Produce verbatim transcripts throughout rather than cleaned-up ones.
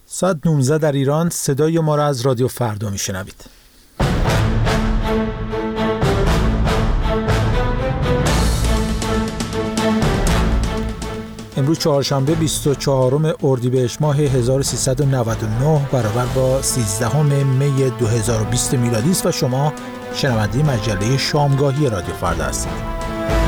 ساعت نوزده در ایران. صدای ما را از رادیو فردا میشنوید. امروز چهارشنبه بیست و چهارم اردیبهشت ماه هزار و سیصد و نود و نه برابر با سیزدهم می دو هزار و بیست میلادی است و شما شنونده مجله شامگاهی رادیو فردا هستید.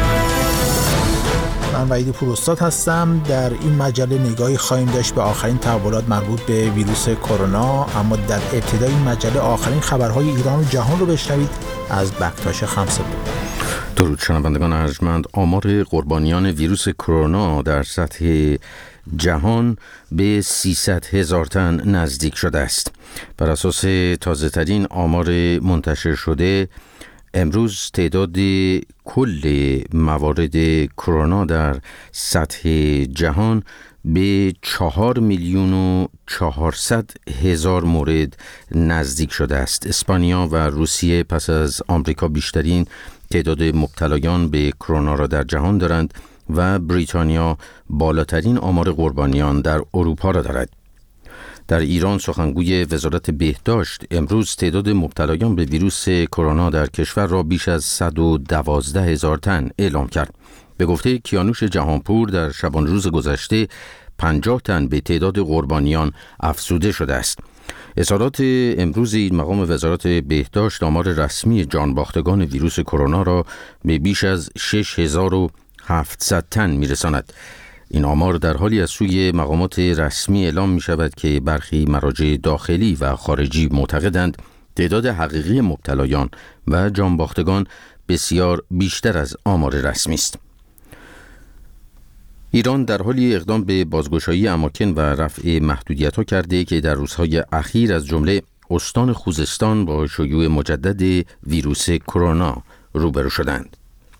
من وحید پوراستاد هستم. در این مجله نگاهی خواهیم داشت به آخرین تحولات مربوط به ویروس کرونا، اما در ابتدای این مجله آخرین خبرهای ایران و جهان رو بشنوید از بکتاش خمسه بود. درود شنوندگان ارجمند. آمار قربانیان ویروس کرونا در سطح جهان به سیصد هزار تن نزدیک شده است. بر اساس تازه ترین آمار منتشر شده، امروز تعداد کل موارد کرونا در سطح جهان به چهار میلیون و چهارصد هزار مورد نزدیک شده است. اسپانیا و روسیه پس از آمریکا بیشترین تعداد مبتلایان به کرونا را در جهان دارند و بریتانیا بالاترین آمار قربانیان در اروپا را دارد. در ایران سخنگوی وزارت بهداشت امروز تعداد مبتلایان به ویروس کرونا در کشور را بیش از صد و دوازده هزار تن اعلام کرد. به گفته کیانوش جهانپور در شبانه روز گذشته پنجاه تن به تعداد قربانیان افزوده شده است. اظهارات امروز این مقام وزارت بهداشت آمار رسمی جانباختگان ویروس کرونا را به بیش از شش هزار و هفتصد تن میرساند. این آمار در حالی از سوی مقامات رسمی اعلام می شود که برخی مراجع داخلی و خارجی معتقدند تعداد حقیقی مبتلایان و جانباختگان بسیار بیشتر از آمار رسمی است. ایران در حالی اقدام به بازگشایی اماکن و رفع محدودیت‌ها کرده که در روزهای اخیر از جمله استان خوزستان با شیوع مجدد ویروس کرونا روبرو شدند.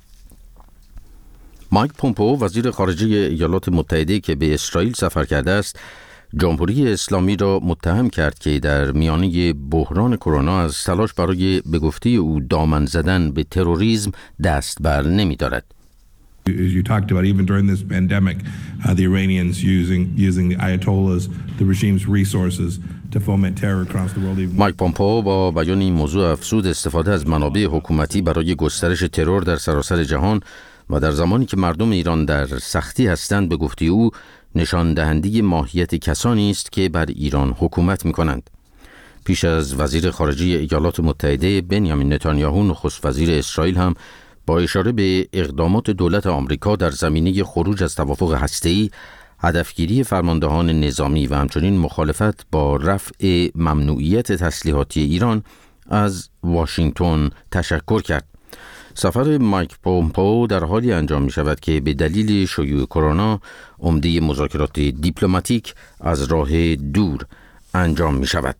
مایک پومپئو وزیر خارجه ایالات متحده که به اسرائیل سفر کرده است، جمهوری اسلامی را متهم کرد که در میانه بحران کرونا از تلاش برای به گفته او دامن زدن به تروریسم دست بر نمی‌دارد. As you talked about, even during this pandemic, uh, the Iranians using using the Ayatollahs, the regime's resources to foment terror across the world. مایک پومپئو با بیان این موضوع افزود استفاده از منابع حکومتی برای گسترش ترور در سراسر جهان و در زمانی که مردم ایران در سختی هستند، به گفته او نشان دهنده ماهیت کسانی است که بر ایران حکومت می‌کنند. پیش از وزیر خارجه ایالات متحده بنیامین نتانیاهو، نخست وزیر اسرائیل هم با اشاره به اقدامات دولت آمریکا در زمینه خروج از توافق هسته‌ای، هدفگیری فرماندهان نظامی و همچنین مخالفت با رفع ممنوعیت تسلیحاتی ایران از واشنگتن تشکر کرد. سفر مایک پومپئو در حالی انجام می شود که به دلیل شیوع کرونا عمده مذاکرات دیپلماتیک از راه دور انجام می شود.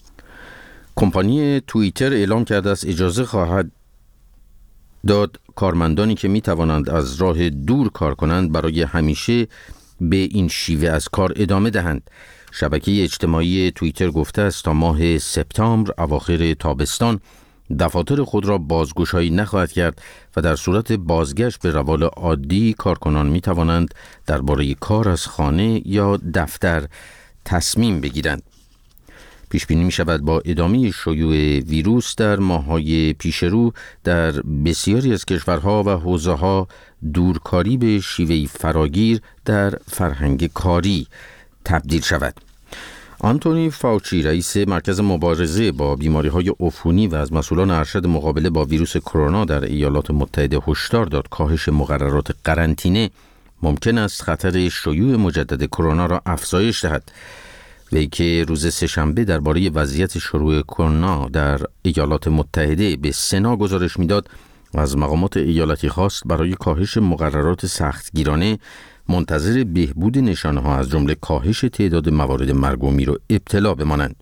کمپانی توییتر اعلام کرده است اجازه خواهد داد کارمندانی که می توانند از راه دور کار کنند برای همیشه به این شیوه از کار ادامه دهند. شبکه اجتماعی توییتر گفته است تا ماه سپتامبر اواخر تابستان دفاتر خود را بازگشایی نخواهد کرد و در صورت بازگشت به روال عادی کارکنان می توانند درباره کار از خانه یا دفتر تصمیم بگیرند. پیش بینی می شود با ادامه شیوع ویروس در ماه‌های پیش رو در بسیاری از کشورها و حوزه‌ها دورکاری به شیوهی فراگیر در فرهنگ کاری تبدیل شود. آنتونی فاوچی رئیس مرکز مبارزه با بیماری‌های عفونی و از مسئولان ارشد مقابله با ویروس کرونا در ایالات متحده هشدار داد کاهش مقررات قرنطینه ممکن است خطر شیوع مجدد کرونا را افزایش دهد. وی که روز سه‌شنبه درباره وضعیت شروع کرونا در ایالات متحده به سنا گزارش میداد و از مقامات ایالتی خواست برای کاهش مقررات سختگیرانه منتظر بهبود نشانه‌ها از جمله کاهش تعداد موارد مرگ و میر و ابتلا بمانند.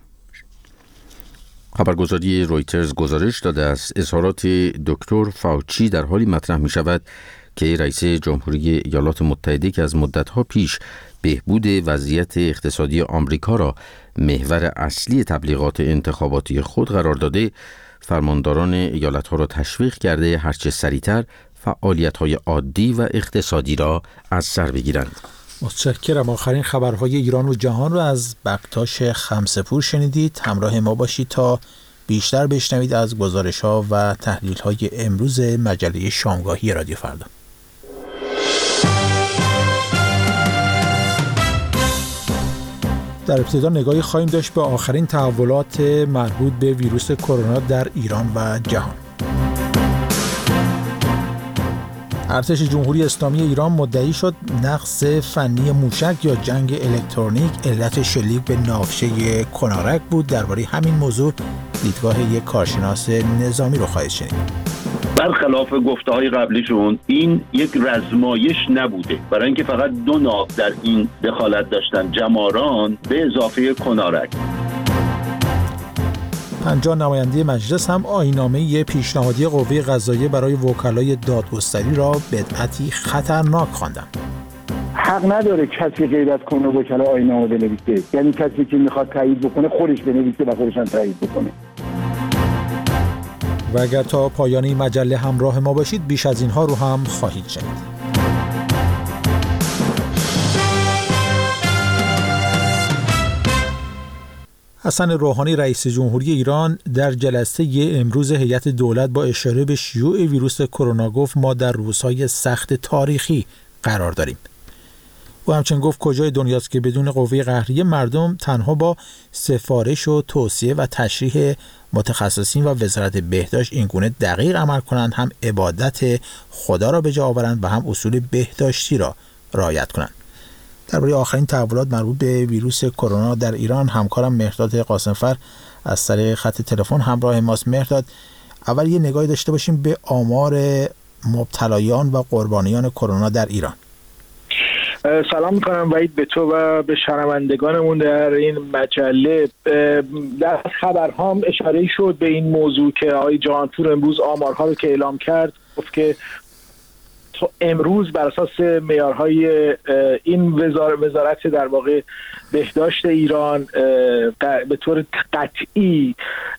خبرگزاری رویترز گزارش داده است اظهارات دکتر فاوچی در حالی مطرح می شود که رئیس جمهوری ایالات متحده که از مدت‌ها پیش بهبود وضعیت اقتصادی آمریکا را محور اصلی تبلیغات انتخاباتی خود قرار داده، فرمانداران ایالت‌ها را تشویق کرده هرچه سریعتر فعالیت‌های عادی و اقتصادی را از سر بگیرند. متشکرم. آخرین خبرهای ایران و جهان رو از بکتاش خمسه‌پور شنیدید. همراه ما باشید تا بیشتر بشنوید از گزارش‌ها و تحلیل‌های امروز مجله شامگاهی رادیو فردا. در ابتدا نگاهی خواهیم داشت به آخرین تحولات مربوط به ویروس کرونا در ایران و جهان. ارتش جمهوری اسلامی ایران مدعی شد نقص فنی موشک یا جنگ الکترونیک علت شلیک به ناوچه کنارک بود. درباره همین موضوع دیدگاه یک کارشناس نظامی رو خواهید شنید. برخلاف گفته‌های قبلیشون این یک رزمایش نبوده، برای اینکه فقط دو ناو در این دخالت داشتن، جماران به اضافه کنارک. پنجاه نماینده مجلس هم آیین‌نامه پیشنهادی قوه قضاییه برای وکلای دادگستری را بدعتی خطرناک خواندند. حق نداره کسی غیبت کنه و وکلا آیین‌نامه بنویسه، یعنی کسی که میخواد تایید بکنه خودش بنویسه و خودش هم تایید بکنه. و اگر تا پایان این مجله همراه ما باشید بیش از اینها رو هم خواهید شنید. حسن روحانی رئیس جمهوری ایران در جلسه امروز هیئت دولت با اشاره به شیوع ویروس کرونا گفت ما در روزهای سخت تاریخی قرار داریم. او همچنین گفت کجای دنیاست که بدون قوه قهریه مردم تنها با سفارش و توصیه و تشریح متخصصین و وزارت بهداشت اینگونه دقیق عمل کنند، هم عبادت خدا را به جا آورند و هم اصول بهداشتی را رعایت کنند. درباره آخرین تحولات مربوط به ویروس کرونا در ایران همکارم مهرداد قاسمفر از طریق خط تلفن همراه ماست. مهرداد، اول یه نگاهی داشته باشیم به آمار مبتلایان و قربانیان کرونا در ایران. سلام میکنم وحید به تو و به شنوندگانمون در این مجله. در خبرها هم اشاره شد به این موضوع که آقای جهانپور امروز آمارها رو که اعلام کرد گفت که امروز بر اساس معیارهای این وزارت در واقع بهداشت ایران به طور قطعی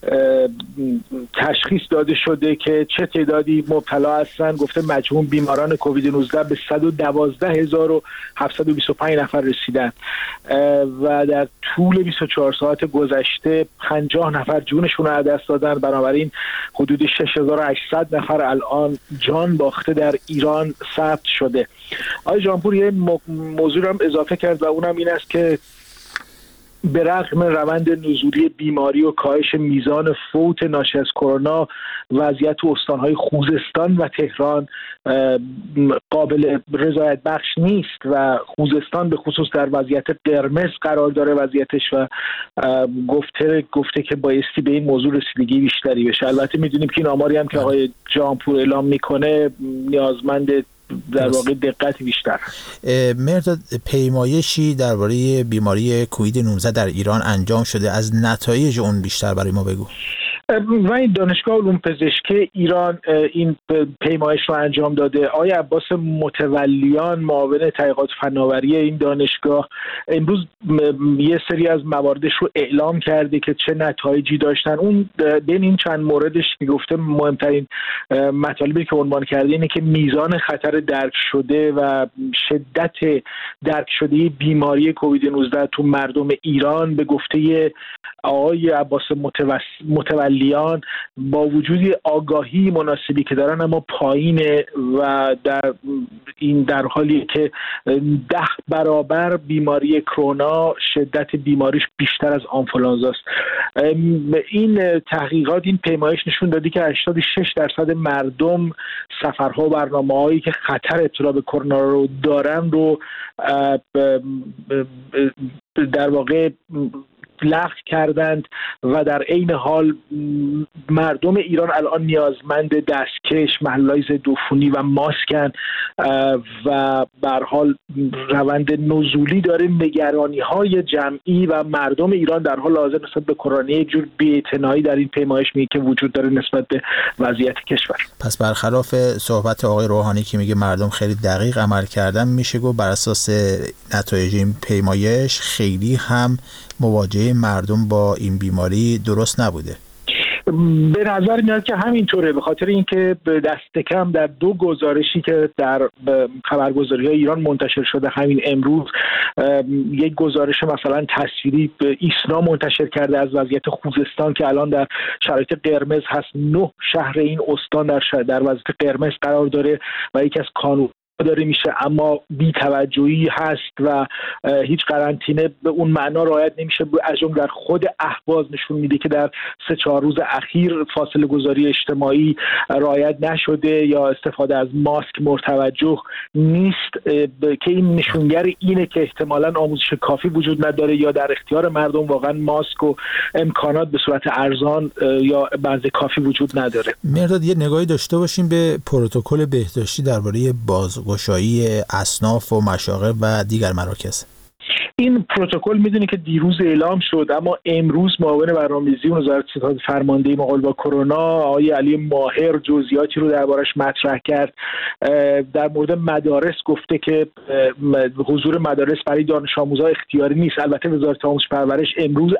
تشخیص داده شده که چه تعدادی مبتلا هستن. گفته مجموع بیماران کووید نوزده به صد و دوازده هزار و هفتصد و بیست و پنج نفر رسیدن و در طول بیست و چهار ساعت گذشته پنجاه نفر جونشون رو از دست دادن. بنابراین حدود شش هزار و هشتصد نفر الان جان باخته در ایران ثبت شده. آقای جهانپور یه موضوع هم اضافه کرد و اونم این است که به رغم روند نزولی بیماری و کاهش میزان فوت ناشی از کرونا، وضعیت استانهای خوزستان و تهران قابل رضایت بخش نیست و خوزستان به خصوص در وضعیت قرمز قرار داره وضعیتش و گفته گفته که بایستی به این موضوع رسیدگی بیشتری بشه. البته میدونیم که این آماری هم که آقای جهانپور اعلام میکنه نیازمند در واقع دقت بیشتر. مهرداد، پیمایشی درباره بیماری کووید نوزده در ایران انجام شده، از نتایج اون بیشتر برای ما بگو. و این دانشگاه علوم پزشکی ایران این پیمایش رو انجام داده. آقای عباس متولیان معاون تحقیقات فناوری این دانشگاه امروز یه سری از مواردش رو اعلام کرده که چه نتایجی داشتن. اون بین این چند موردش گفته مهمترین مطالبی که عنوان کرده اینه که میزان خطر درک شده و شدت درک شده بیماری کووید نوزده تو مردم ایران به گفته آقای عباس متولیان با وجود آگاهی مناسبی که دارن اما پایینه و در این در حالی که ده برابر بیماری کرونا شدت بیماریش بیشتر از آنفولانزاست. این تحقیقات این پیمایش نشون دادی که هشتاد و شش درصد مردم سفرها و برنامه‌هایی که خطر ابتلا به کرونا رو دارن رو در واقع لغو کردند و در عین حال مردم ایران الان نیازمند دستکش، محل‌های ضدعفونی و ماسکن و به هر حال روند نزولی داره. نگرانی‌های جمعی و مردم ایران در حال حاضر نسبت به کرونا یک جور بی‌اعتنایی در این پیمایش میگه که وجود داره نسبت به وضعیت کشور. پس برخلاف صحبت آقای روحانی که میگه مردم خیلی دقیق عمل کردن، میشه گفت بر اساس نتایج این پیمایش خیلی هم مواجهه مردم با این بیماری درست نبوده. به نظر میاد که همینطوره، به خاطر اینکه دست کم در دو گزارشی که در خبرگزاری‌های ایران منتشر شده همین امروز، یک گزارش مثلا تصویری ایسنا منتشر کرده از وضعیت خوزستان که الان در شرایط قرمز هست. نه شهر این استان در در وضعیت قرمز قرار داره و یکی از کانون داره میشه، اما بی‌توجهی هست و هیچ قرنطینه به اون معنا رعایت نمیشه. از جمله در خود اهواز نشون میده که در سه چهار روز اخیر فاصله گذاری اجتماعی رعایت نشده یا استفاده از ماسک مرتوجه نیست، که این نشونگر اینه که احتمالاً آموزش کافی وجود نداره یا در اختیار مردم واقعا ماسک و امکانات به صورت ارزان یا بنز کافی وجود نداره. مرداد یه نگاهی داشته باشیم به پروتکل بهداشتی درباره باز گشایی اصناف و مشاغل و دیگر مراکز. این پروتکل میدونی که دیروز اعلام شد، اما امروز معاون برنامه‌ریزی وزارت ستاد فرمانده مقابله با کرونا آقای علی ماهر جزئیاتی رو دربارش مطرح کرد. در مورد مدارس گفته که حضور مدارس برای دانش آموزها اختیاری نیست. البته وزارت آموزش پرورش امروز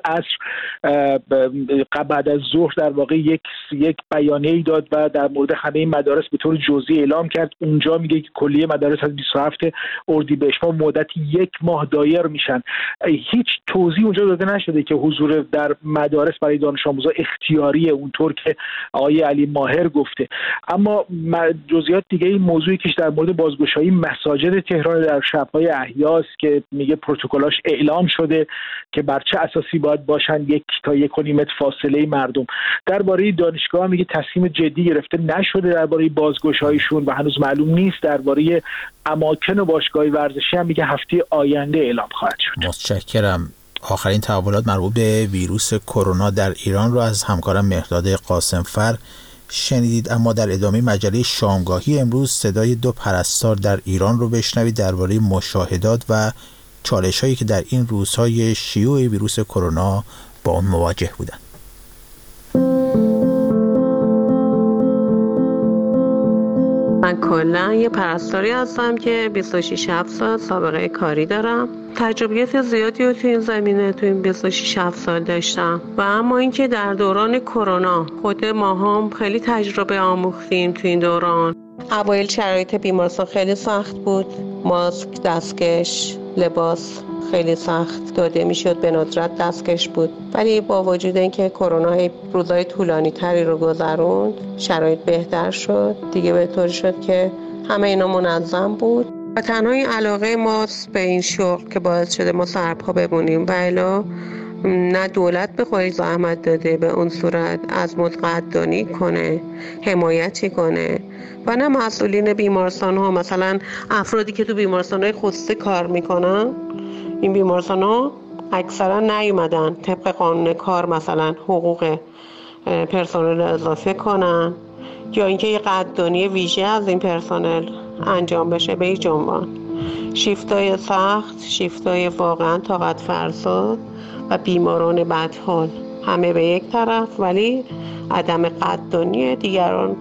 عصر بعد از ظهر در واقع یک یک بیانیه‌ای داد و در مورد همه این مدارس به طور جزئی اعلام کرد. اونجا میگه که کلیه مدارس از بیست و هفتم اردیبهشت ما مدت یک ماه دایر میشن. هیچ توضیح اونجا داده نشده که حضور در مدارس برای دانش آموزها اختیاریه اونطور که آقای علی ماهر گفته. اما جزئیات دیگه این موضوعی که در مورد بازگشایی مساجد تهران در شب‌های احیاست که میگه پروتکلاش اعلام شده که بر چه اساسی باید باشن، یک تا یک و نیم متر فاصله مردم. درباره دانشگاه میگه تصمیم جدی گرفته نشده درباره بازگشاییشون و هنوز معلوم نیست. درباره اماکن و باشگاه‌های ورزشی هم میگه هفته آینده اعلام خواهد شد. متشکرم. آخرین تحولات مربوط به ویروس کرونا در ایران رو از همکارم مهرداد قاسمفر شنیدید. اما در ادامه مجله شامگاهی امروز صدای دو پرستار در ایران رو بشنوید درباره مشاهدات و چالش‌هایی که در این روزهای شیوع ویروس کرونا با اون مواجه بودند. من کلا یه پرستاری هستم که بیست و شش سال سابقه کاری دارم. تجربیات زیادی رو تو این زمینه تو این بیست و شش سال داشتم و اما اینکه در دوران کرونا خود ما هم خیلی تجربه آموختیم تو این دوران. اوایل شرایط بیمارستان خیلی سخت بود، ماسک، دستکش، لباس خیلی سخت داده میشد، به ندرت دستکش بود، ولی با وجود اینکه کرونا روزهای طولانی تری رو گذروند شرایط بهتر شد دیگه، به طوری شد که همه اینا منظم بود و تنها این علاقه ماست به این شغل که باعث شده ما سرپا بمونیم و الا نه دولت به خودش زحمت داده به اون صورت از متقدرانی کنه، حمایتی کنه و نه مسئولین بیمارستان ها، مثلا افرادی که تو بیمارستان های خصوصی کار میکنن، این بیمارستان ها اکثرا نیومدن طبق قانون کار مثلا حقوق پرسنل اضافه کنن یا اینکه یه قدردانی ویژه از این پرسنل انجام بشه به هیچ عنوان. شیفتای سخت، شیفتای واقعا طاقت فرسا و بیماران بدحال همه به یک طرف، ولی عدم قدردانی دیگران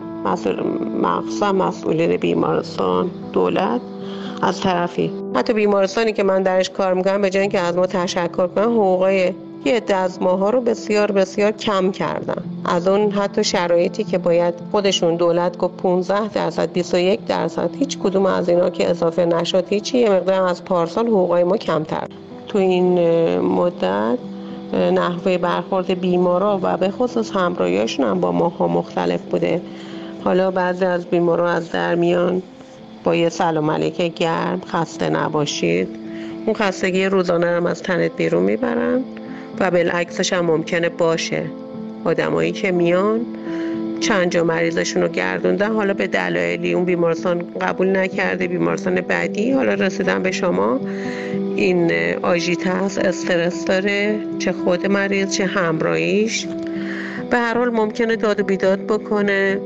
مخصوصا مسئولین بیمارستان، دولت از طرفی. حتی بیمارستانی که من درش کار میکنم به جای اینکه از ما تشکر کنن، حقوقای یه عده از ماها رو بسیار بسیار کم کردن. از اون حتی شرایطی که باید خودشون دولت گفت پانزده درصد بیست و یک درصد، هیچ کدوم از اینا که اضافه نشد، هیچی، یه مقدار از پارسال حقوقای ما کمتر. تو این مدت نحوه برخورد بیمارا و به خصوص همراهیاشون هم با ماها مختلف بوده. حالا بعضی از بیمارا از در میان با یه سلام علیک گرم، خسته نباشید، اون خستگی روزانه هم از تنت بیرون میبرن و بالعکسش هم ممکنه باشه. آدمایی که میان چند جا مریضشون رو گردوندن، حالا به دلایلی اون بیمارستان قبول نکرده، بیمارستان بعدی، حالا رسیدن به شما، این آژیت هست، استرس داره، چه خود مریض چه همراهیش. به هر حال ممکنه داد و بیداد بکنه،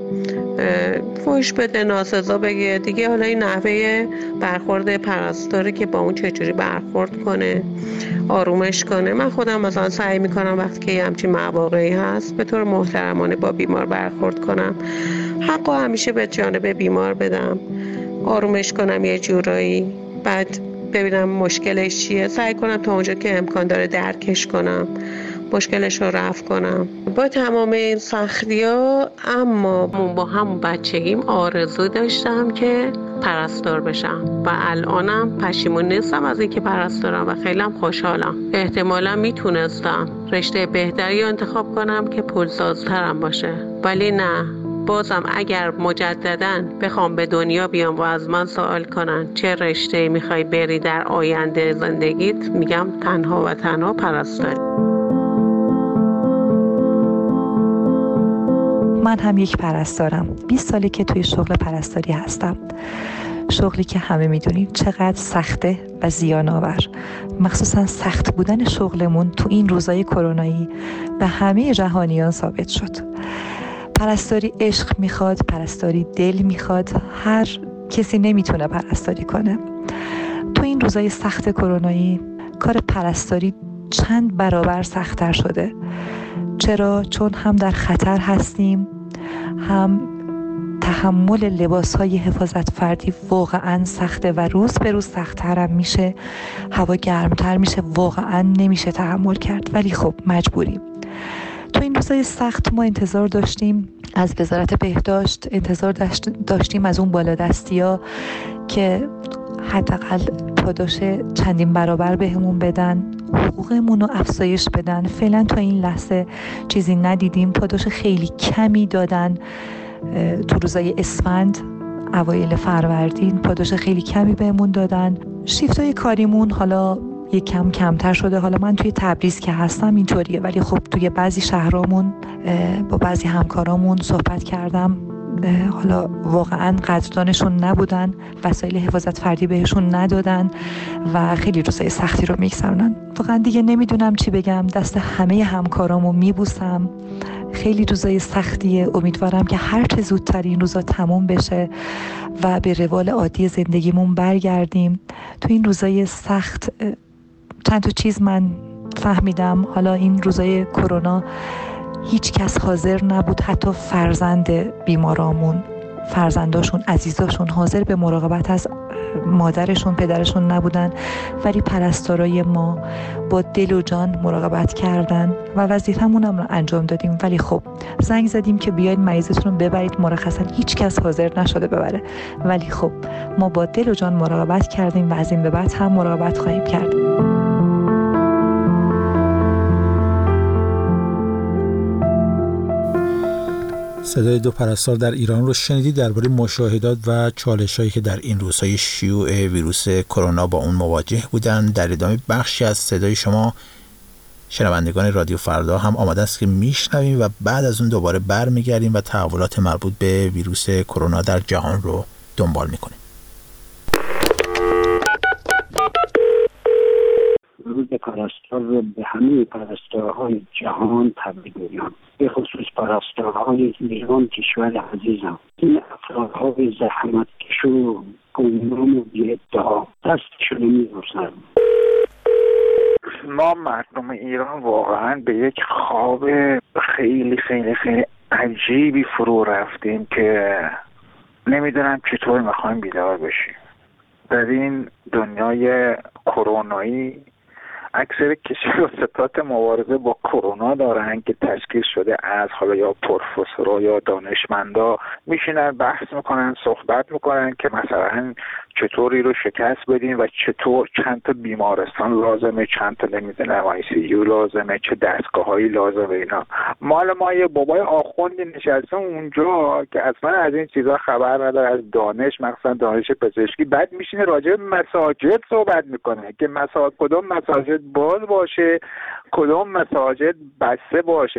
فحش بده، ناسزا بگه دیگه. حالا این نحوه برخورد پرستاره که با اون چجوری برخورد کنه، آرومش کنه. من خودم مثلا سعی میکنم وقتی که همچین مواقعی هست به طور محترمانه با بیمار برخورد کنم، حقو همیشه به جانب بیمار بدم، آرومش کنم یه جورایی، بعد ببینم مشکلش چیه، سعی کنم تا اونجا که امکان داره درکش کنم، مشکلش رو رفع کنم. با تمام این سختی ها اما با همون بچگیم آرزو داشتم که پرستار بشم و الانم پشیمون نیستم از اینکه پرستارم و خیلی هم خوشحالم. احتمالا میتونستم رشته بهتری انتخاب کنم که پولسازترم باشه، ولی نه، بازم اگر مجدداً بخوام به دنیا بیام و از من سوال کنن چه رشته میخوای بری در آینده زندگیت، میگم تنها و تنها پرستاری. من هم یک پرستارم. بیست ساله که توی شغل پرستاری هستم. شغلی که همه میدونید چقدر سخته و زیان آور. مخصوصا سخت بودن شغلمون تو این روزای کرونایی به همه جهانیان ثابت شد. پرستاری عشق میخواد، پرستاری دل میخواد. هر کسی نمیتونه پرستاری کنه. تو این روزای سخت کرونایی کار پرستاری چند برابر سخت‌تر شده. چرا؟ چون هم در خطر هستیم، هم تحمل لباس‌های حفاظت فردی واقعاً سخته و روز به روز سخت‌تر هم میشه. هوا گرمتر میشه، واقعاً نمیشه تحمل کرد، ولی خب مجبوریم. تو این روزای سخت ما انتظار داشتیم از وزارت بهداشت، انتظار داشتیم از اون بالادستی‌ها که حداقل پاداش چندین برابر بهمون بدن، حقوقمون رو افزایش بدن. فعلا تا این لحظه چیزی ندیدیم. پاداش خیلی کمی دادن تو روزای اسفند، اوایل فروردین پاداش خیلی کمی بهمون دادن. شیفتای کاریمون حالا یک کم کمتر شده. حالا من توی تبریز که هستم اینطوریه، ولی خب توی بعضی شهرامون با بعضی همکارامون صحبت کردم، حالا واقعا قدردانشون نبودن، وسایل حفاظت فردی بهشون ندادن و خیلی روزای سختی رو میگذرونن. واقعا دیگه نمیدونم چی بگم. دست همه همکارامو میبوسم. خیلی روزای سختیه. امیدوارم که هر چه زودتر این روزا تموم بشه و به روال عادی زندگیمون برگردیم. تو این روزای سخت چند تا چیز من فهمیدم. حالا این روزای کرونا هیچ کس حاضر نبود، حتی فرزند بیمارامون، فرزنداشون، عزیزاشون حاضر به مراقبت از مادرشون، پدرشون نبودن، ولی پرستارای ما با دل و جان مراقبت کردن و وظیفمون هم رو انجام دادیم. ولی خب زنگ زدیم که بیاید مریضتون رو ببرید، مرخصاً هیچ کس حاضر نشده ببره، ولی خب ما با دل و جان مراقبت کردیم و از این به بعد هم مراقبت خواهیم کرد. صدای دو پرستار در ایران رو شنیدید درباره مشاهدات و چالش‌هایی که در این روزهای شیوع ویروس کرونا با اون مواجه بودن. در ادامه بخشی از صدای شما شنوندگان رادیو فردا هم آماده است که میشنویم و بعد از اون دوباره برمیگردیم و تحولات مربوط به ویروس کرونا در جهان رو دنبال میکنیم. روز پرستار رو به همه پرستارهای جهان تبریک میگم، به خصوص پرستارهای ایران کشور عزیزم. این افرادهای زحمتکشو گمنام و بی‌ادعا دستشون میبوسن. ما مردم ایران واقعا به یک خواب خیلی خیلی خیلی عجیبی فرو رفتیم که نمیدونم چطور میخوایم بیدار بشیم. در این دنیای کرونایی اکثر کشورستات مبارزه با کرونا دارن که تشکیل شده از حالا یا پروفسورا یا دانشمندا میشینن بحث میکنن، صحبت میکنن که مثلا چطوری رو شکست بدیم و چطور چند تا بیمارستان لازمه، چند تا نمیدونم آی سی یو لازمه، چه دستگاهایی لازمه. اینا مال ما یه بابای آخوندی نشسته اونجا که اصلا از این چیزا خبر نداره، از دانش، مثلا دانش پزشکی. بعد میشینه راجع به مساجد صحبت میکنه که مساجد کدوم مساجد باز باشه، کدوم مساجد بسته باشه.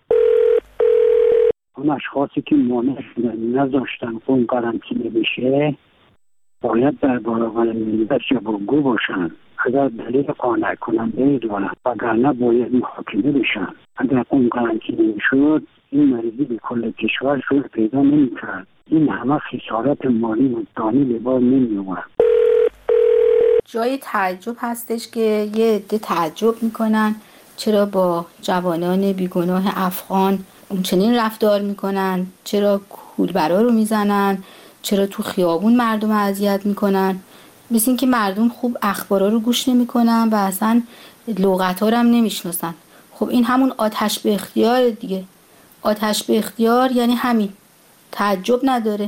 اون اشخاصی که مانع شدن نذاشتن خون قرنطینه بشه باید در برابر ملت جوابگو باشن. اگر دلیل قانع کننده دارن وگرنه باید محاکمه بشن. اگر خون قرنطینه شد این مریضی به کل کشور شد پیدا نمی‌کرد. این همه خسارت مالی و جانی به بار نمی‌آورد. جای تعجب هستش که یه عده تعجب میکنن چرا با جوانان بیگناه افغان اونچنین رفتار میکنن، چرا کولبرا رو میزنن، چرا تو خیابون مردم اذیت میکنن. مثل این که مردم خوب اخبارا رو گوش نمیکنن و اصلا لغت‌ها رو هم نمیشناسن. خب این همون آتش به اختیار دیگه. آتش به اختیار یعنی همین، تعجب نداره.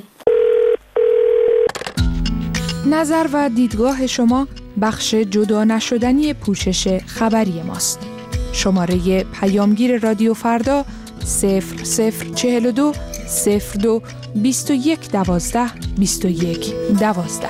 نظر و دیدگاه شما بخش جدا نشدنی پوشش خبری ماست. شماره پیامگیر رادیو فردا صفر صفر چهل و دو صفر دو بیست و یک دوازده بیست و یک دوازده.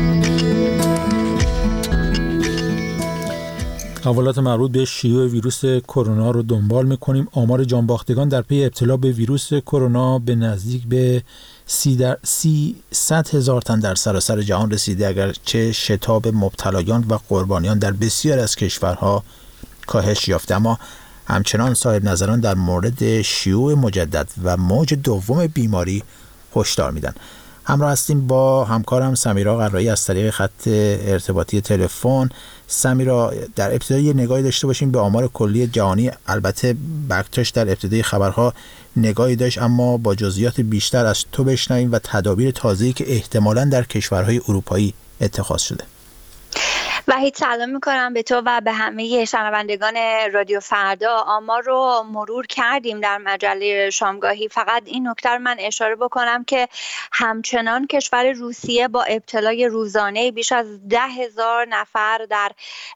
احوالات مربوط به شیوع ویروس کرونا رو دنبال می‌کنیم. آمار جانباختگان در پی ابتلا به ویروس کرونا به نزدیک به سی در سیصد هزار تن در سراسر جهان رسیده، اگرچه شتاب مبتلایان و قربانیان در بسیار از کشورها کاهش یافته، اما همچنان صاحب نظران در مورد شیوع مجدد و موج دوم بیماری هشدار میدن. همراه هستیم با همکارم سمیرا قرایی از طریق خط ارتباطی تلفن. سمیرا، در ابتدا یه نگاهی داشته باشیم به آمار کلی جهانی. البته بکتاش در ابتدای خبرها نگاهی داشت، اما با جزئیات بیشتر از تو بشنویم و تدابیر تازه‌ای که احتمالاً در کشورهای اروپایی اتخاذ شده. وحید، سلام میکنم به تو و به همه شنوندگان رادیو فردا. آمار رو مرور کردیم در مجله شامگاهی. فقط این نکته رو من اشاره بکنم که همچنان کشور روسیه با ابتلای روزانه بیش از ده هزار نفر در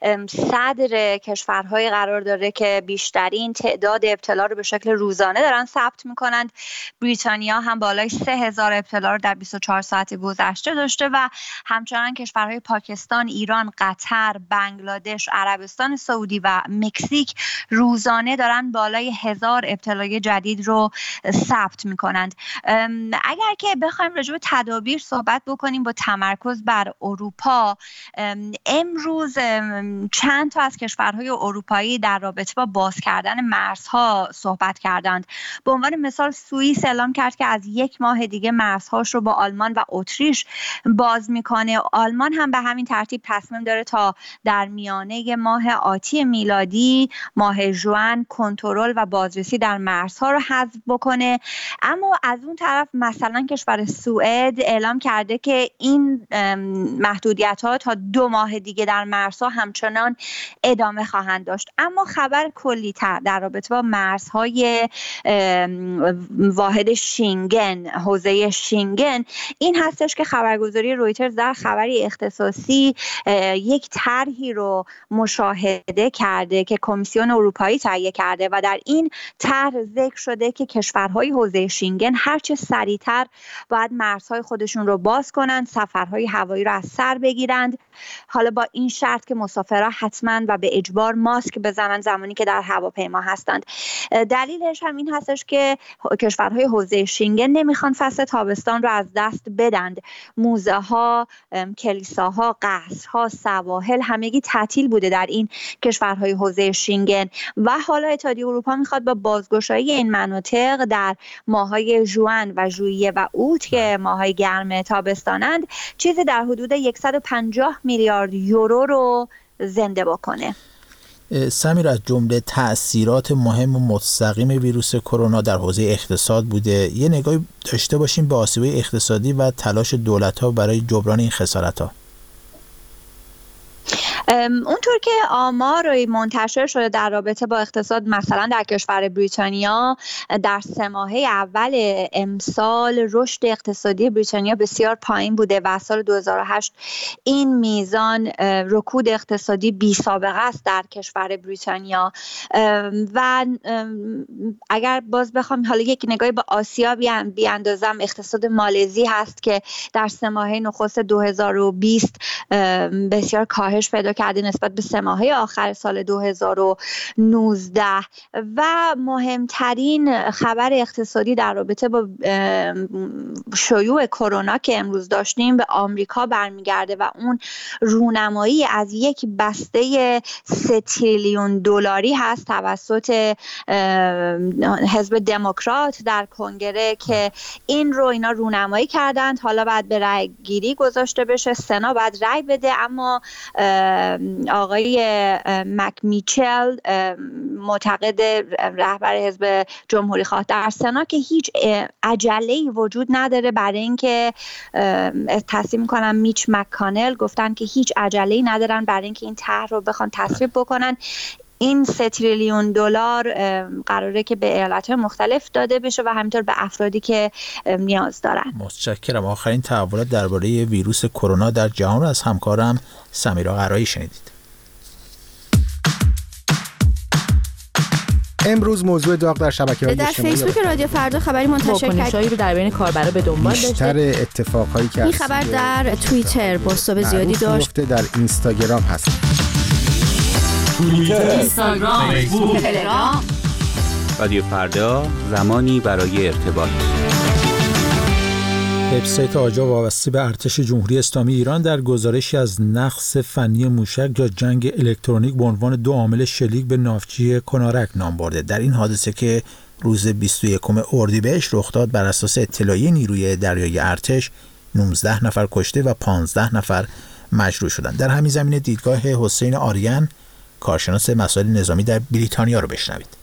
صدر کشورهای قرار داره که بیشترین تعداد ابتلا رو به شکل روزانه دارن ثبت میکنند. بریتانیا هم بالای سه هزار ابتلا رو در بیست و چهار ساعت گذشته داشته و همچنان کشورهای پاکستان، ایران، قطر، بنگلادش، عربستان سعودی و مکزیک روزانه دارن بالای هزار ابتلای جدید رو ثبت میکنند. اگر که بخوایم راجع به تدابیر صحبت بکنیم با تمرکز بر اروپا، امروز چند تا از کشورهای اروپایی در رابطه با باز کردن مرزها صحبت کردند. به عنوان مثال سوئیس اعلام کرد که از یک ماه دیگه مرزهاش رو با آلمان و اتریش باز میکنه. آلمان هم به همین ترتیب تصمیم داره تا در میانه ماه آتی میلادی، ماه ژوئن، کنترل و بازرسی در مرزها رو حذف بکنه. اما از اون طرف مثلا کشور سوئد اعلام کرده که این محدودیت‌ها تا دو ماه دیگه در مرزها همچنان ادامه خواهند داشت. اما خبر کلی‌تر در رابطه با مرزهای واحد شینگن، حوزه شینگن، این هستش که خبرگزاری رویترز در خبری اختصاصی یک طرحی رو مشاهده کرده که کمیسیون اروپایی تهیه کرده و در این طرح ذکر شده که کشورهای حوزه شینگن هرچه سریعتر باید مرزهای خودشون رو باز کنند، سفرهای هوایی رو از سر بگیرند. حالا با این شرط که مسافرها حتما و به اجبار ماسک بزنن زمانی که در هواپیما هستند. دلیلش هم این هستش که کشورهای حوزه شینگن نمیخوان فصل تابستان رو از دست بدند. موزه ها، کلیساها، قصرها، سواحل همگی تعطیل بوده در این کشورهای حوزه شینگن و حالا اتحادیه اروپا میخواد با بازگشایی این مناطق در ماههای ژوئن و ژوئیه و اوت که ماههای گرم تابستانند چیزی در حدود صد و پنجاه میلیارد یورو رو زنده بکنه. سمیر، از جمله تأثیرات مهم و مستقیم ویروس کرونا در حوزه اقتصاد بوده. یه نگاهی داشته باشیم به آسیب‌های اقتصادی و تلاش دولت‌ها برای جبران این خسارت‌ها. اونطور که آمار منتشر شده در رابطه با اقتصاد، مثلا در کشور بریتانیا در سه ماهه اول امسال رشد اقتصادی بریتانیا بسیار پایین بوده و سال دو هزار و هشت این میزان رکود اقتصادی بی سابقه است در کشور بریتانیا. و اگر باز بخوام حالا یک نگاهی به آسیا بیاندازم، اقتصاد مالزی هست که در سه ماهه نخست دو هزار و بیست بسیار کاهش پیدا کرده نسبت به سه ماهه آخر سال دو هزار و نوزده. و مهمترین خبر اقتصادی در رابطه با شیوع کرونا که امروز داشتیم به آمریکا برمیگرده و اون رونمایی از یک بسته سه تریلیون دلاری هست توسط حزب دموکرات در کنگره که این رو اینا رونمایی کردند. حالا بعد به رأی گیری گذاشته بشه، سنا بعد رأی بده. اما آقای مک میچل معتقد، رهبر حزب جمهوری خواه در سنا، که هیچ عجله‌ای وجود نداره برای اینکه تصمیم کنن میچ مکانل گفتن که هیچ عجله‌ای ندارن برای اینکه این طرح رو بخوان تصویب بکنن. این سه تریلیون دلار قراره که به ایالت‌های مختلف داده بشه و همینطور به افرادی که نیاز دارن. متشکرم. آخرین تحولات درباره ویروس کرونا در جهان رو از همکارم سمیرا قرایی شنیدید. امروز موضوع داغ در شبکه‌های اجتماعی در فیسبوک رادیو فردا خبری منتشر کرد. واکنش‌هایی رو در بین کاربرا به دنبال داشته. بیشتر اتفاقایی که این خبر در توییتر بازتاب زیادی داشت. در اینستاگرام هست. توییتر، اینستاگرام، فیسبوک، تلگرام. رادیو فردا، زمانی برای ارتباط. وبسایت آجا وابسته به ارتش جمهوری اسلامی ایران در گزارشی از نقص فنی موشک یا جنگ الکترونیک به عنوان دو عامل شلیک به ناوچه کنارک نام برده. در این حادثه که روز بیست و یکم اردیبهشت رخ داد، بر اساس اطلاعیه نیروی دریایی ارتش نوزده نفر کشته و پانزده نفر مجروح شدند. در همین زمینه دیدگاه حسین آریان، کارشناس مسائل نظامی در بریتانیا رو بشنوید.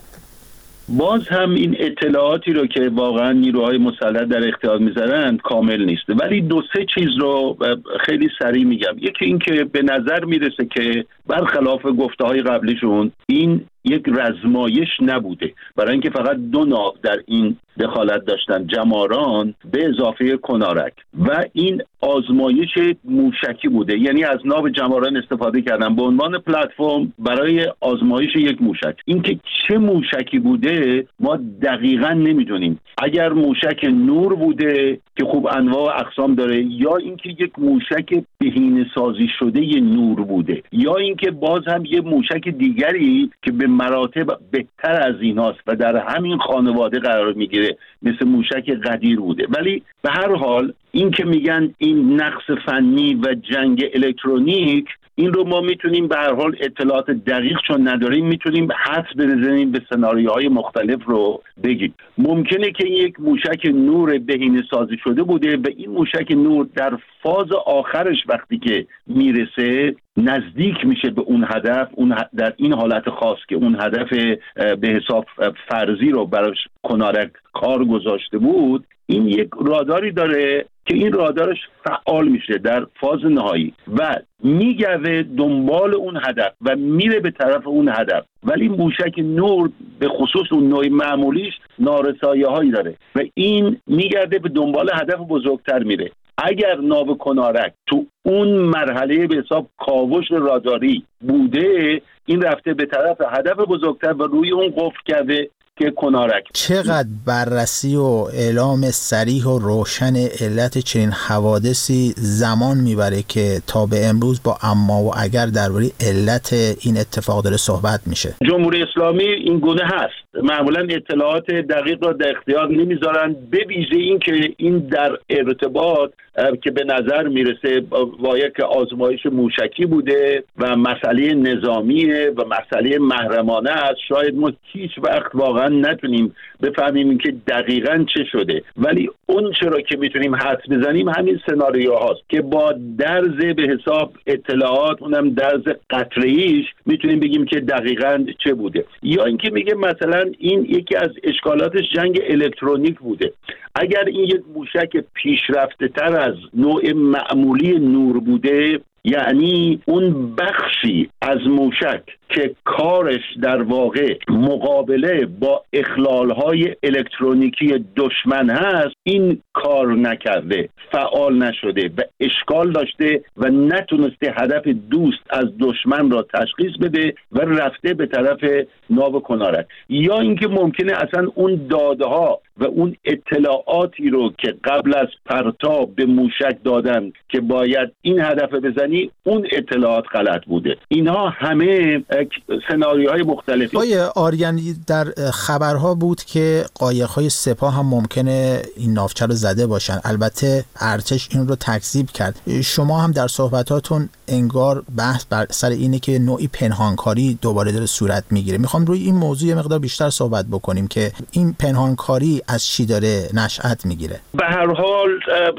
باز هم این اطلاعاتی رو که واقعا نیروهای مسلح در اختیار میذارن کامل نیست، ولی دو سه چیز رو خیلی سریع میگم. یکی این که به نظر میرسه که برخلاف گفته‌های قبلیشون این یک رزمایش نبوده، برای اینکه فقط دو ناو در این دخالت داشتن، جماران به اضافه کنارک، و این آزمایش موشکی بوده. یعنی از ناو جماران استفاده کردن به عنوان پلتفرم برای آزمایش یک موشک. اینکه چه موشکی بوده ما دقیقاً نمیدونیم. اگر موشک نور بوده که خوب انواع و اقسام داره، یا اینکه یک موشک بهینه سازی شده ی نور بوده، یا اینکه باز هم یه موشک دیگری که به مراتب بهتر از ایناست و در همین خانواده قرار میگیره، مثل موشک قدیر بوده. ولی به هر حال این که میگن این نقص فنی و جنگ الکترونیک، این رو ما میتونیم به هر حال اطلاعات دقیق چون نداریم میتونیم حدس بزنیم، به سناریوهای مختلف رو بگیم. ممکنه که یک موشک نور بهینه سازی شده بوده و این موشک نور در فاز آخرش وقتی که میرسه نزدیک میشه به اون هدف، اون در این حالت خاص که اون هدف به حساب فرضی رو براش کنارک کار گذاشته بود، این یک راداری داره که این رادارش فعال میشه در فاز نهایی و میگرده دنبال اون هدف و میره به طرف اون هدف. ولی موشک نور به خصوص اون نوع معمولیش نارسایی هایی داره و این میگرده به دنبال هدف بزرگتر میره. اگر ناو کنارک تو اون مرحله به حساب کاوش راداری بوده، این رفته به طرف هدف بزرگتر و روی اون قفل کرده که کنارک. چقدر بررسی و اعلام صریح و روشن علت چنین حوادثی زمان میبره که تا به امروز با اما و اگر درباره علت این اتفاق داره صحبت میشه؟ جمهوری اسلامی این گونه هست، معمولا اطلاعات دقیق را در اختیار نمیذارن، به ویژه این که این در ارتباط که به نظر میرسه با یک آزمایش موشکی بوده و مسئله نظامیه و مسئله محرمانه است. شاید ما هیچ وقت واقعا نتونیم بفهمیم که دقیقاً چه شده، ولی اون چرا که میتونیم حدس بزنیم همین سناریو هاست که با درز به حساب اطلاعات، اونم درز قطره‌ایش، میتونیم بگیم که دقیقاً چه بوده. یا اینکه میگه مثلا این یکی از اشکالاتش جنگ الکترونیک بوده. اگر این یک موشک پیشرفته تر از نوع معمولی نور بوده، یعنی اون بخشی از موشک که کارش در واقع مقابله با اخلال‌های الکترونیکی دشمن هست، این کار نکرده، فعال نشده و اشکال داشته و نتونسته هدف دوست از دشمن را تشخیص بده و رفته به طرف ناو کنارک. یا اینکه ممکنه اصلا اون داده‌ها و اون اطلاعاتی رو که قبل از پرتاب به موشک دادن که باید این هدف بزنی، اون اطلاعات غلط بوده. اینها همه سناریوهای مختلفی. آقای آریان، در خبرها بود که قایق‌های سپاه هم ممکنه این ناوچه رو زده باشن. البته ارتش این رو تکذیب کرد. شما هم در صحبتاتون انگار بحث بر سر اینه که نوعی پنهانکاری دوباره داره صورت میگیره. میخوام روی این موضوع یه مقدار بیشتر صحبت بکنیم که این پنهانکاری از چی داره نشأت میگیره. به هر حال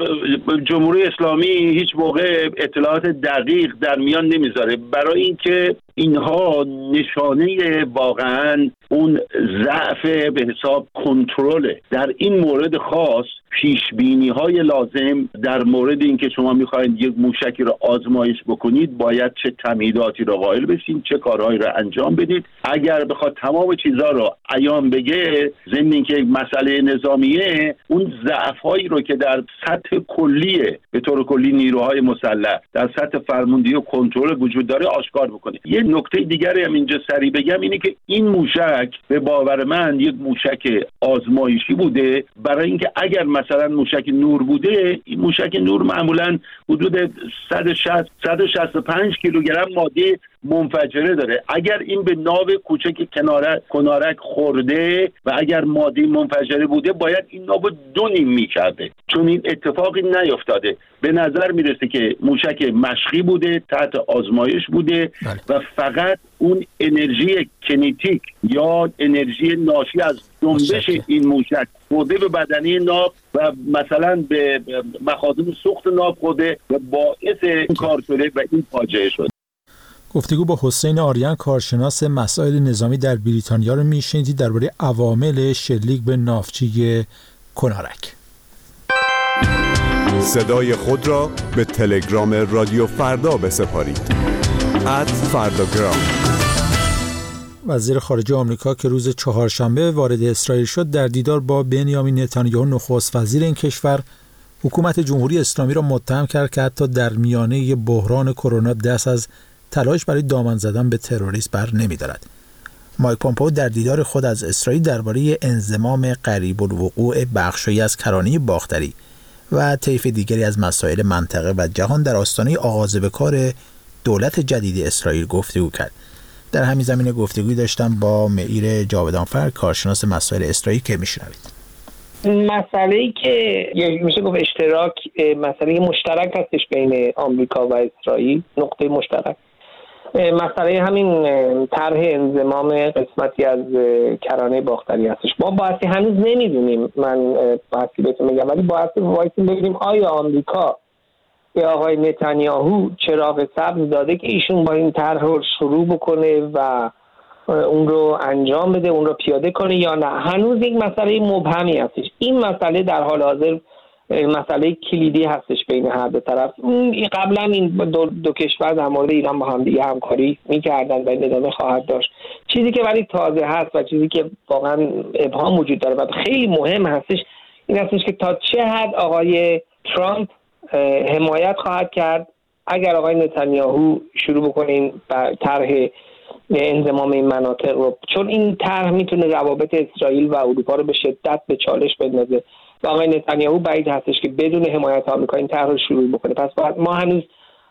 جمهوری اسلامی هیچ موقع اطلاعات دقیق در میان نمیذاره، برای اینکه اینها نشانه واقعا اون ضعف به حساب کنترل در این مورد خاص پیشبینی های لازم در مورد اینکه شما میخواید یک موشکی رو آزمایش بکنید باید چه تمهیداتی رو قائل بشین، چه کارهایی رو انجام بدید. اگر بخواد تمام چیزها رو عیان بگه، ضمن اینکه یک مسئله نظامیه، اون ضعف‌هایی رو که در سطح کلیه به طور کلی نیروهای مسلح در سطح فرماندهی و کنترل وجود داره آشکار بکنه. یه نکته دیگری هم اینجا سریع بگم اینه که این موشک به باور من یک موشک آزمایشی بوده، برای اینکه اگر مثلا موشک نور بوده، این موشک نور معمولا حدود صد و شصت صد و شصت و پنج کیلوگرم ماده منفجره داره. اگر این به ناو کوچک کنارک کنارک خورده و اگر ماده منفجره بوده باید این ناو دو نیم میکرده، چون این اتفاقی نیفتاده. به نظر میرسه که موشک مشقی بوده، تحت آزمایش بوده و فقط اون انرژی کنیتیک یا انرژی ناشی از جنبش این موشک خورده به بدنه ناو و مثلا به مخازن سوخت ناو خورده و باعث این کار شده و این فاجعه شد. گفتگو با حسین آریان کارشناس مسائل نظامی در بریتانیا رو میشنیدید درباره عوامل شلیک به ناوچه کنارک. صدای خود را به تلگرام رادیو فردا بسپارید. ات فرداگرام. وزیر خارجه آمریکا که روز چهارشنبه وارد اسرائیل شد در دیدار با بنیامین نتانیاهو نخست وزیر این کشور حکومت جمهوری اسلامی را متهم کرد که حتی در میانه بحران کرونا دست از تلاش برای دامن زدن به تروریسم بر نمی‌دارد. مایک پومپئو در دیدار خود از اسرائیل درباره انضمام قریب الوقوع بخشی از کرانه باختری و طیف دیگری از مسائل منطقه و جهان در آستانه آغاز به کار دولت جدید اسرائیل گفتگو کرد. در همین زمینه گفتگویی داشتم با معیر جاودانفر کارشناس مسائل اسرائیل که میشنوید. مسئله‌ای که میشه گفت اشتراک، مسئله مشترک هستش بین آمریکا و اسرائیل، نقطه مشترک مسئله همین طرح انضمام قسمتی از کرانه باختری هستش. ما باعثی هنوز نمیدونیم، من باعثی بهتون میگم، ولی باعثی وایسیم ببینیم آیا آمریکا به آقای نتانیاهو چراغ سبز داده که ایشون با این طرح رو شروع بکنه و اون رو انجام بده، اون رو پیاده کنه یا نه. هنوز یک مسئله مبهمی هستش. این مسئله در حال حاضر مسئله کلیدی هستش بین هر دو طرف. قبلا این دو, دو کشور در مورد ایران با هم دیگه همکاری می‌کردن و این ادامه خواهد داشت. چیزی که ولی تازه هست و چیزی که واقعا ابهام وجود داره و خیلی مهم هستش این هستش که تا چه حد آقای ترامپ حمایت خواهد کرد اگر آقای نتانیاهو شروع بکنه این طرح انضمام این مناطق رو، چون این طرح میتونه روابط اسرائیل و اروپا رو به شدت به چالش بندازه و آقای نتانیاهو بعید هستش که بدون حمایت آمریکا این طرح رو شروع بکنه. پس باید ما هنوز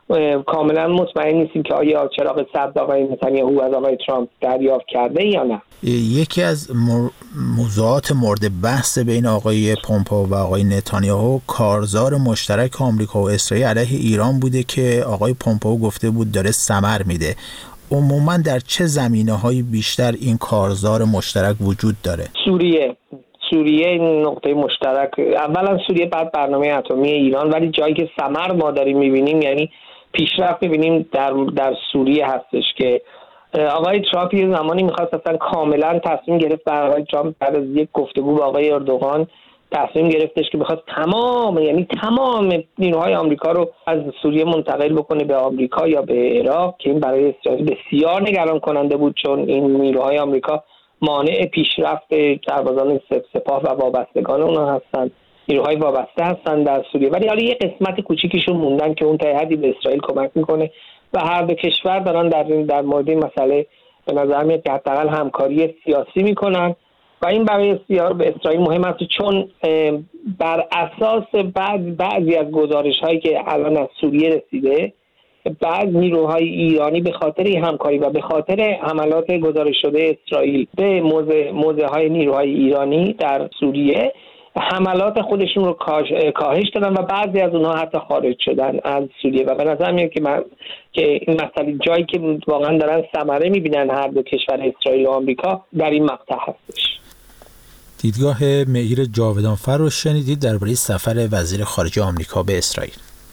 کاملا مطمئن نیستیم که آیا چراغ سبز آقای نتانیاهو از آقای ترامپ دریافت کرده یا نه. یکی از موضوعات مورد بحث بین آقای پومپئو و آقای نتانیاهو کارزار مشترک آمریکا و اسرائیل علیه ایران بوده که آقای پومپئو گفته بود داره ثمر میده. عموما در چه زمینه‌های بیشتر این کارزار مشترک وجود داره؟ سوریه سوریه این نقطه مشترک، اولا سوریه، بعد برنامه اتمی ایران، ولی جایی که ثمر ما داریم می‌بینیم یعنی پیشرفت می‌بینیم در در سوریه هستش که آقای ترامپ یه زمانی می‌خواست اصلا کاملا تصمیم گرفت در آقای ترامپ بعد از یک گفتگو با آقای اردوغان تصمیم گرفتش که بخواد تمام یعنی تمام نیروهای آمریکا رو از سوریه منتقل بکنه به آمریکا یا به عراق که این برای اسرائیل بسیار نگران کننده بود، چون این نیروهای آمریکا مانع پیشرفت سربازان سپاه و وابستگان اونها هستن، نیروهای وابسته هستن در سوریه. ولی حالا یه قسمت کوچیکشون موندن که اون تا حدی به اسرائیل کمک میکنه و هر دو کشور دارن در در مورد این مسئله به نظر میاد که حداقل همکاری سیاسی میکنن و این برای به اسرائیل مهم است، چون بر اساس بعض بعضی از گزارش‌هایی که الان از سوریه رسیده، بعض نیروهای ایرانی به خاطر این همکاری و به خاطر حملات گزارش شده اسرائیل به موضع موضع‌های نیروهای ایرانی در سوریه حملات خودشون رو کاهش دادن و بعضی از اونها حتی خارج شدن از سوریه و به نظر میاد که من که این مسئله جایی که واقعا دارن ثمره میبینن هر دو کشور اسرائیل و آمریکا در این مقطع هستش. دیدگاه معیر جاودانفر رو شنیدید درباره سفر وزیر خارجه آمریکا به اسرائیل.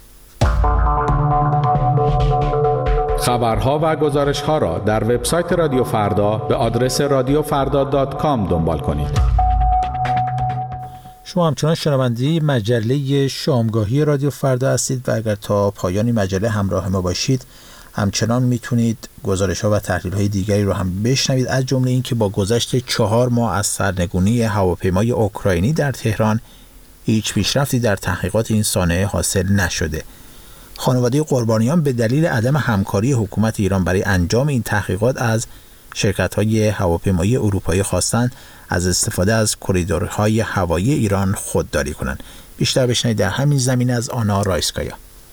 خبرها و گزارش‌ها را در وبسایت رادیو فردا به آدرس رادیو فردا دات کام دنبال کنید. شما همچنان شنونده مجله شامگاهی رادیو فردا هستید و اگر تا پایان مجله همراه ما باشید همچنان میتونید گزارش‌ها و تحلیل‌های دیگری رو هم بشنوید، از جمله این که با گذشت چهار ماه از سرنگونی هواپیمای اوکراینی در تهران هیچ پیشرفتی در تحقیقات این صحنه حاصل نشده. خانواده قربانیان به دلیل عدم همکاری حکومت ایران برای انجام این تحقیقات از شرکت‌های هواپیمایی اروپایی خواستند از استفاده از کریدورهای هوایی ایران خودداری کنند. بیشتر بشنوید در همین زمینه از آنا رایسکایا.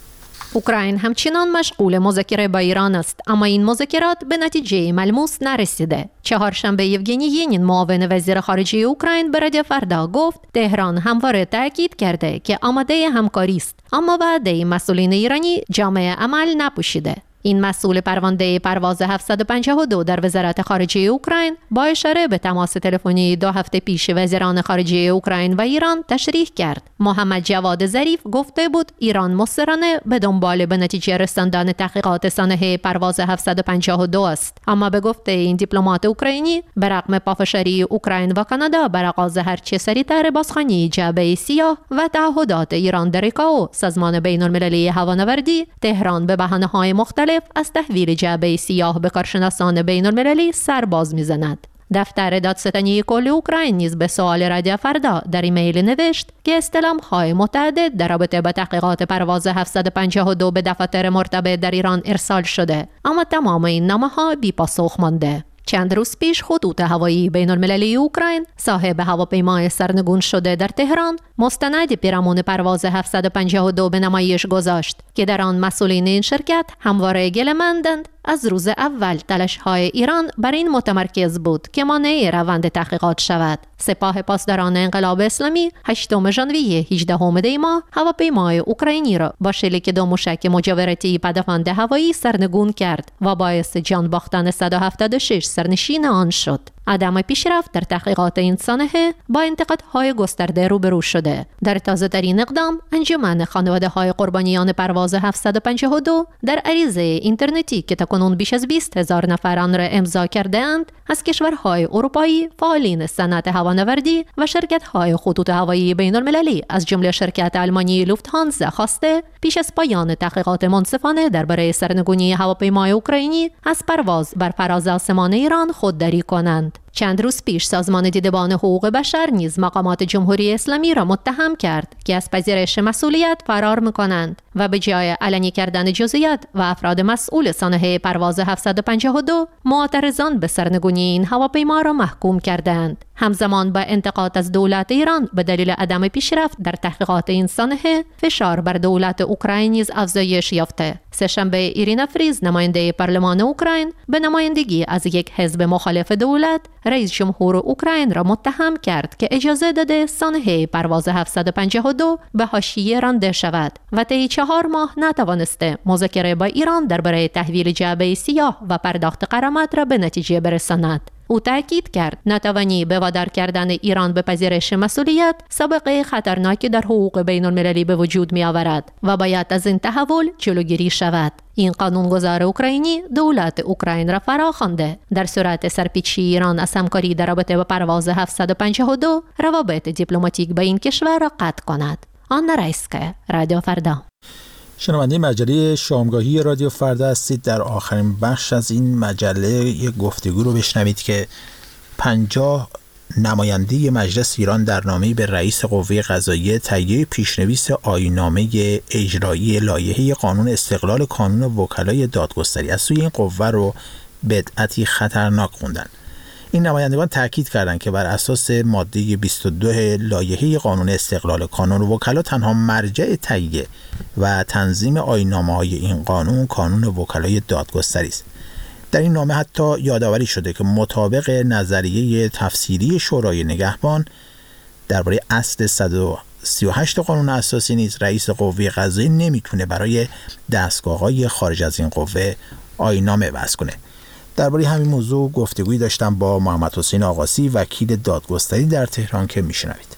اوکراین همچنان مشغول مذاکره با ایران است، اما این مذاکرات به نتیجه ملموس نرسیده. چهارشنبه یوگنی یینین معاون وزیر خارجه اوکراین به رادیو فردا گفت تهران همواره تاکید کرده که آماده همکاری است، اما وعده مسئولین ایرانی جامع عمل نپوشیده. این مسئول پرونده پرواز هفتصد و پنجاه و دو در وزارت خارجه اوکراین با اشاره به تماس تلفنی دو هفته پیش وزیران خارجه اوکراین و ایران تشریح کرد. محمد جواد ظریف گفته بود ایران مصرانه به دنبال به نتیجه رساندن تحقیقات سانحه پرواز هفتصد و پنجاه و دو است، اما به گفته این دیپلمات اوکراینی به رغم پافشاری اوکراین و کانادا بر آغاز هرچه سریعتر بازخوانی جعبه سیاه و تعهدات ایران در ایکائو سازمان بین‌المللی هوانوردی، تهران به بهانه‌های مختلف از تحویل جعبه سیاه به کارشناسان بین المللی سرباز میزند. دفتر دادستانی کل اوکراین نیز به سوال رادیو فردا در ایمیل نوشت که استلام‌های متعدد در رابطه با تحقیقات پرواز هفتصد و پنجاه و دو به دفاتر مرتبط در ایران ارسال شده، اما تمام این نامه‌ها بی پاسخ مانده. چند روز پیش خطوط هوایی بین المللی اوکراین صاحب هواپیمای سرنگون شده در تهران مستند پیرامون پرواز هفتصد و پنجاه و دو به نمایش گذاشت که در آن مسئولین این شرکت همواره گله‌مندند از روز اول تلاش‌های ایران بر این متمرکز بود که مانع روند تحقیقات شود. سپاه پاسداران انقلاب اسلامی هشتم ژانویه هجدهم دی ماه هواپیمای اوکراینی را با شلیک دو موشک مجاورتی پدافند هوایی سرنگون کرد و باعث جان باختن صد و هفتاد و شش سرنشین آن شد. عدم پیشرفت در تحقیقات این صحنه با انتقادهای گسترده روبرو شده. در تازه‌ترین اقدام انجمن خانواده‌های قربانیان پرواز هفتصد و پنجاه و دو در عریضه اینترنتی که تاکنون بیش از بیست هزار نفر آن را امضا کرده‌اند از کشورهای اروپایی، فعالین صنعت هوانوردی و شرکت‌های خطوط هوایی بین‌المللی از جمله شرکت آلمانی لوفت‌هانزا خواسته پیش از پایان تحقیقات منصفانه درباره سرنگونی هواپیمای اوکراینی از پرواز بر فراز آسمان ایران خودداری کنند. چند روز پیش سازمان دیدبان حقوق بشر نیز مقامات جمهوری اسلامی را متهم کرد که از پذیرش مسئولیت فرار می‌کنند و به جای علنی کردن جزئیات و افراد مسئول صحنه پرواز هفتصد و پنجاه و دو معترضان به سرنگونی این هواپیما را محکوم کردند. همزمان با انتقاد از دولت ایران به دلیل عدم پیشرفت در تحقیقات این صحنه، فشار بر دولت اوکراین نیز افزایش یافته. سه‌شنبه ایرینا فریز نماینده پارلمان اوکراین به نمایندگی از یک حزب مخالف دولت رئیس جمهور اوکراین را متهم کرد که اجازه داده صحنه پرواز هفتصد و پنجاه و دو به حاشیه رانده شود و طی چهار ماه نتوانسته مذاکره با ایران درباره تحویل جعبه سیاه و پرداخت غرامت را به نتیجه برساند. او تاکید کرد ناتوانی به وادار کردن ایران به پذیرش مسئولیت سابقه خطرناکی در حقوق بین المللی به وجود می آورد و باید از این تحول جلوگیری شود. این قانونگذار اوکراینی دولت اوکراین را فرا خوانده در صورت سرپیچی ایران از همکاری در رابطه با پرواز هفتصد و پنجاه و دو روابط دیپلماتیک با این کشور را قطع کند. آنا رایسکایا، رادیو فردا. شنونده مجله شامگاهی رادیو فردا هستید. در آخرین بخش از این مجله یک گفتگو رو بشنوید که پنجاه نماینده مجلس ایران در نامه‌ای به رئیس قوه قضاییه تهیه پیشنویس آیین‌نامه اجرایی لایحه قانون استقلال کانون وکلای دادگستری از سوی این قوه رو بدعتی خطرناک خوندن. این نمایندگان تاکید کردند که بر اساس ماده بیست و دو لایحه قانون استقلال کانون وکلا تنها مرجع تهیه و تنظیم آیین‌نامه‌های این قانون کانون وکلای دادگستری است. در این نامه حتی یادآوری شده که مطابق نظریه تفسیری شورای نگهبان درباره اصل صد و سی و هشت قانون اساسی نیز رئیس قوه قضاییه نمیتونه برای دستگاه‌های خارج از این قوه آیین‌نامه وضع کنه. درباره همین موضوع گفتگویی داشتم با محمد حسین آقاسی، وکیل دادگستری در تهران که میشنوید.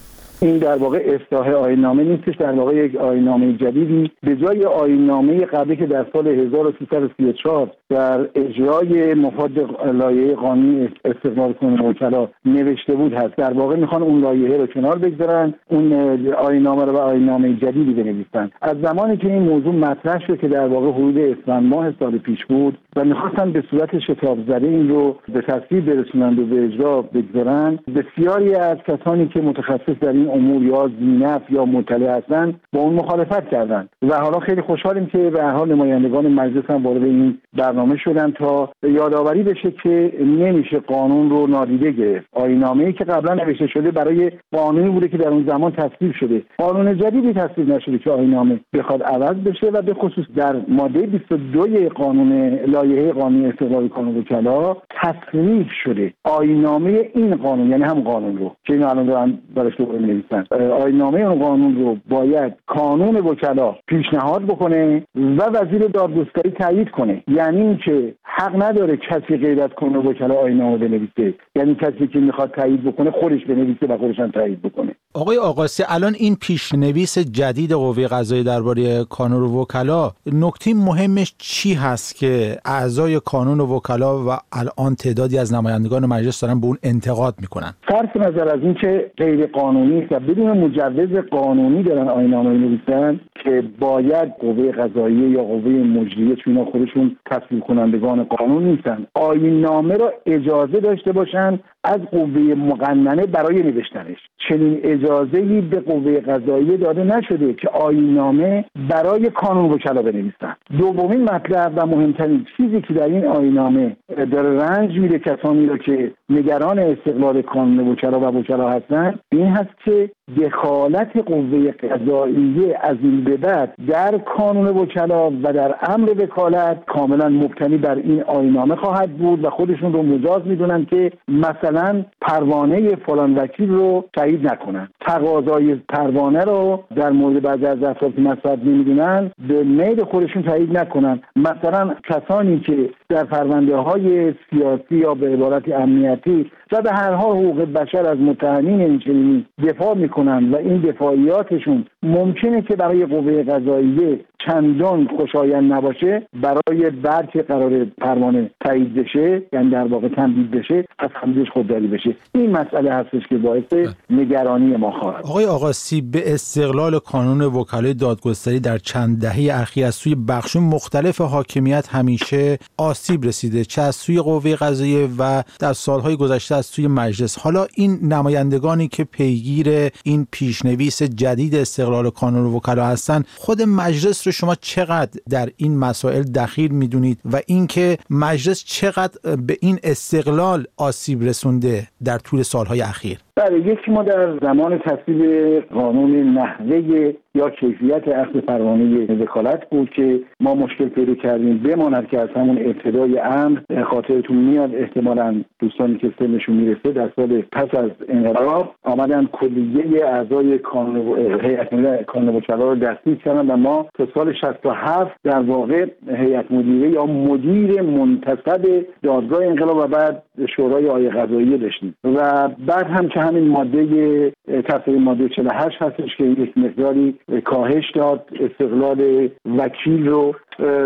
این در واقع اصلاح آیین‌نامه نیستش، در واقع یک آیین‌نامه جدیدی به جای آیین‌نامه قبلی که در سال هزار و سیصد و سی و چهار در اجرای مفاد لایحه قانونی استقلال کنون وکلا نوشته بود هست. در واقع میخوان اون لایحه رو کنار بگذارن، اون آیین‌نامه رو به آیین‌نامه جدیدی بنویسن. از زمانی که این موضوع مطرح شد که در واقع حدود اسفند ماه سال پیش بود و میخواستن به صورت شتاب زده این رو به تصویب برسونن و به اجرا بگذارن، بسیاری از کسانی که متخصص در این امور یا زینف یا مطلع هستن با اون مخالفت کردن و حالا خیلی خوشحالیم که به هر حال نمایندگان مجلس هم وارد این برنامه شدن تا یادآوری بشه که نمیشه قانون رو نادیده گرفت. آیین‌نامه‌ای که قبلا نوشته شده برای قانونی بوده که در اون زمان تصویب شده، قانون جدیدی تصویب نشده که آیین‌نامه بخواد عوض بشه و به خصوص در ماده بیست و دو قانون لایحه قانونی استقلال کانون وکلا تصویب شده آیین‌نامه این قانون، یعنی هم قانون رو که این الان دارن براش دوباره می‌نویسن، آیین‌نامه اون قانون رو باید کانون وکلا پیشنهاد بکنه و وزیر دادگستری تایید کنه. یعنی اینکه حق نداره کسی غیر از کانون وکلا آیین‌نامه بنویسه، یعنی کسی که میخواد تایید بکنه خودش بنویسه و خودش هم تایید بکنه. آقای آقاسی، الان این پیشنویس جدید قوه قضاییه درباره کانون وکلا نکته مهمش چی هست که اعضای کانون وکلا و الان تعدادی از نمایندگان مجلس دارن به اون انتقاد میکنن؟ صرف نظر از این که غیر قانونی است و بدون مجوز قانونی دارن آیین‌نامه می‌نویسن که باید قوه قضاییه یا قوه مجریه، چون اینا خودشون تصویب کنندگان قانون نیستن، آیین‌نامه را اجازه داشته باشن از قوه مقننه برای نوشتنش. چنین اجازه‌ای به قوه قضاییه داده نشده که آیین‌نامه برای کانون وکلا بنویسن. دومین مطلب و مهمترین چیزی که در این آیین‌نامه داره رنج میده کسانی رو که نگران استقلال کانون وکلا و وکلا هستن، این هست که دخالت قوه قضاییه از این به بعد در کانون وکلا و در امر وکالت کاملا مبتنی بر این آیین‌نامه خواهد بود و خودشون رو مجاز میدونن که مثلا پروانه فلان وکیل رو تایید نکنن، تقاضای پروانه رو در مورد بعضی از افراد که مسئله نمیدونن به میل خودشون تایید نکنن. مثلا کسانی که در پرونده های سیاسی یا به عبارت امنیتی و به هر حال حقوق بشر از متهمین این چنینی دفاع میکنن و این دفاعیاتشون ممکنه که برای قوه قضاییه چندان خوشایند نباشه، برای بعد که قرار پروانه تایید بشه، یعنی در واقع تمدید بشه، از خودش خودداری بشه. این مسئله هستش که باعث نگرانی ما خواهد. آقای آقاسی، به استقلال کانون وکالای دادگستری در چند دهه اخیر از سوی بخشون مختلف حاکمیت همیشه آسیب رسیده، چه از سوی قوه قضاییه و در سالهای گذشته از سوی مجلس. حالا این نمایندگانی که پیگیر این پیشنویس جدید استقلال کانون وکلا هستن، خود مجلس رو شما چقدر در این مسائل دخیل میدونید و اینکه مجلس چقدر به این استقلال آسیب رسونده در طول سالهای اخیر؟ بله، یکی ما در زمان تصویب قانون نحوه یا کیفیت اخذ پروانه وکالت بود که ما مشکل پیدا کردیم، بماند که از همون ابتدای امر، خاطرتون میاد احتمالاً دوستانی که سنشون میرسه، در سال پس از انقلاب آمدن کلیه اعضای کانون هیئت مدیره کانون وکلا رو دستگیر کردن و ما تا سال شصت و هفت در واقع هیئت مدیره یا مدیر منتصب دادگاه انقلاب و بعد شورای عالی قضاییه داشتیم و بعد هم که همین ماده تصویب ماده چهل و هشت هستش که یک مقداری کاهش داد استقلال وکیل رو.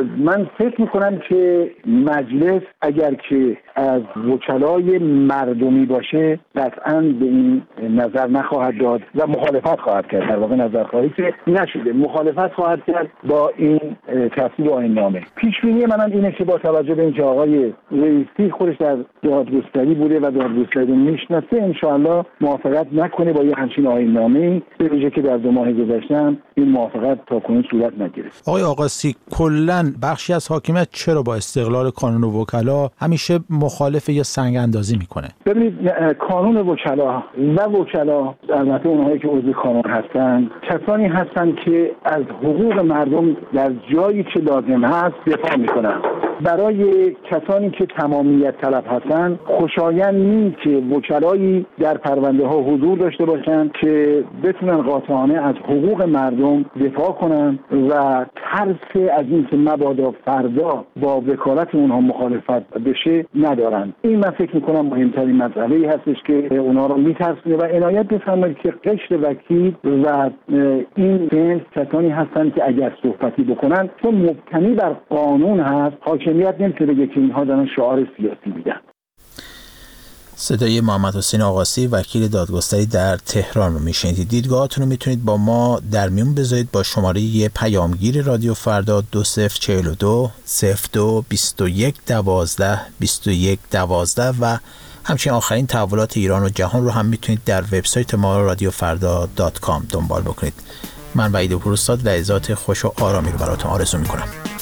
من فکر میکنم که مجلس اگر که از وکلای مردمی باشه قطعاً به این نظر نخواهد داد و مخالفت خواهد کرد. در واقع نظرخواهی که نشده، مخالفت خواهد کرد با این تصویب آیین‌نامه. پیشبینی منم اینه که با توجه به اینکه آقای رئیسی خودش در دادگستری بوده و دادگستری رو میشناسه، انشاءالله موافقت نکنه با یه همچین آیین‌نامه‌ای، به ویژه که در دو ماه گذشته این موافقت تاکنون صورت نگرفت. آقای آقاسی، کلاً بخشی از حاکمیت چرا با استقلال کانون وکلا همیشه مخالف یا سنگ اندازی میکنه؟ ببینید، کانون وکلا و وکلا، البته اونهایی که عضو کانون هستن، کسانی هستن که از حقوق مردم در جایی که لازم هست دفاع میکنن. برای کسانی که تمامیت طلب هستن خوشایند نیست که وکلایی در پرونده ها حضور داشته باشند که بتونن قاطعانه از حقوق مردم دفاع کنن و ترس از این که مبادا فردا با وکالت اونها مخالفت بشه ندارن. این من فکر میکنم مهمترین مسئله‌ای هستش که اونها رو میترسونه و عنایت بفرمایید که قشر وکیل و این جنس کسانی هستن که اگر صحبتی بکنن چون مبتنی بر قانون هست حاکمیت نمیتونه بگه که اینها دارن شعار سیاسی میدن. صدای محمد حسین آقاسی وکیل دادگستری در تهران رو میشنید. دیدگاهاتون رو میتونید با ما در میون بذارید با شماره پیامگیر رادیو فردا دو صفر چهل و دو صفر دو بیست و یک دوازده بیست و یک دوازده و همچنین آخرین تحولات ایران و جهان رو هم میتونید در وبسایت ما رادیو فردا دات کام دنبال بکنید. من وحید پوروستاد لحظات خوش و آرامی رو براتون آرزو میکنم.